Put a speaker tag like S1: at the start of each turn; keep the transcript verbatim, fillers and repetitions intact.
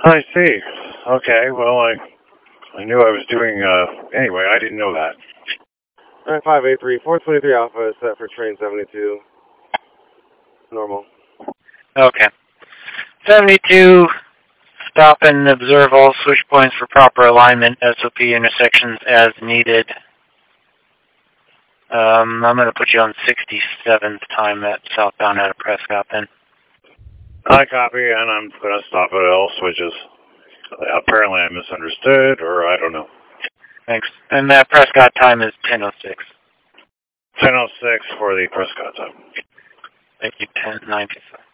S1: I see. Okay, well, I I knew I was doing, uh, anyway, I didn't know that.
S2: Alright, five eight three, four twenty-three Alpha is set for train seventy-two. Normal.
S3: Okay. seventy-two, stop and observe all switch points for proper alignment, S O P intersections as needed. Um, I'm going to put you on sixty-seventh time at southbound out of Prescott then.
S1: I copy, and I'm going to stop at all switches. Apparently I misunderstood, or I don't know.
S3: Thanks. And that Prescott time is ten oh six.
S1: ten oh six for the Prescott time.
S3: Thank you, ten ninety-five.